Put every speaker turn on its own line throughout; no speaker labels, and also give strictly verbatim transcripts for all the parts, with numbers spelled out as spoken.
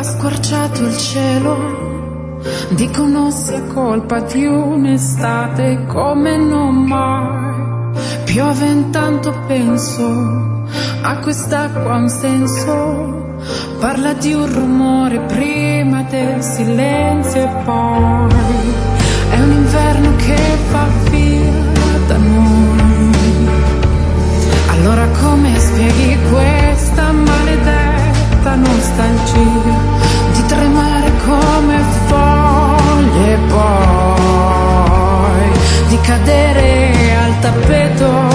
squarciato il cielo, dicono sia colpa di un'estate come non mai. Piove intanto penso, a quest'acqua ha un senso, parla di un rumore prima del silenzio e poi è un inverno che va via da noi. Allora come spieghi questa maledetta nostalgia di tremare come foglie e poi di cadere al tappeto?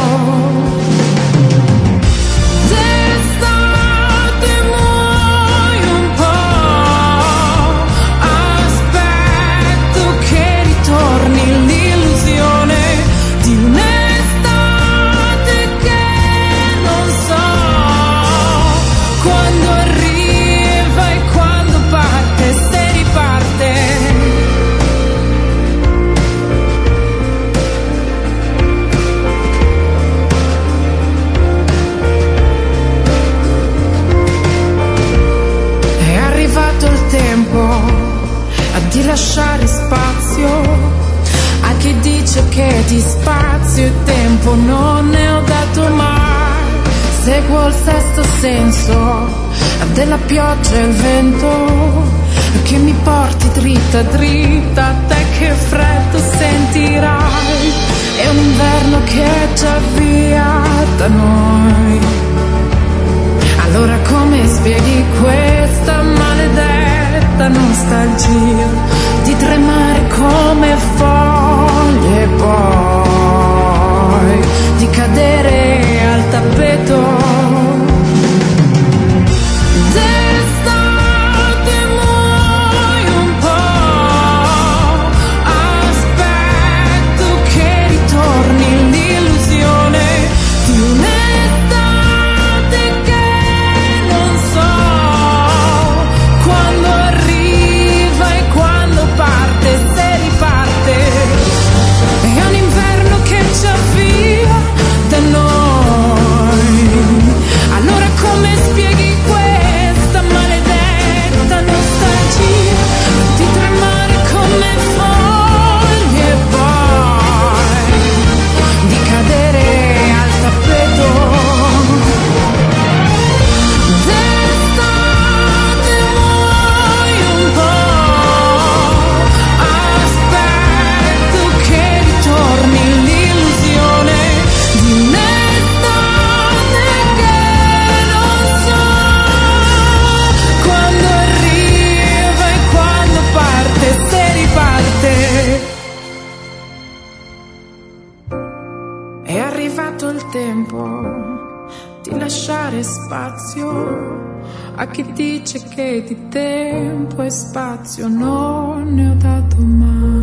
Di lasciare spazio a chi dice che di spazio e tempo non ne ho dato mai. Seguo il sesto senso della pioggia e il vento che mi porti dritta dritta a te, che freddo sentirai. È un inverno che è già via da noi. Allora come spieghi questa maledetta nostalgia di tremare come foglie e poi di cadere al tappeto? È arrivato il tempo di lasciare spazio a chi dice che di tempo e spazio non ne ho dato mai.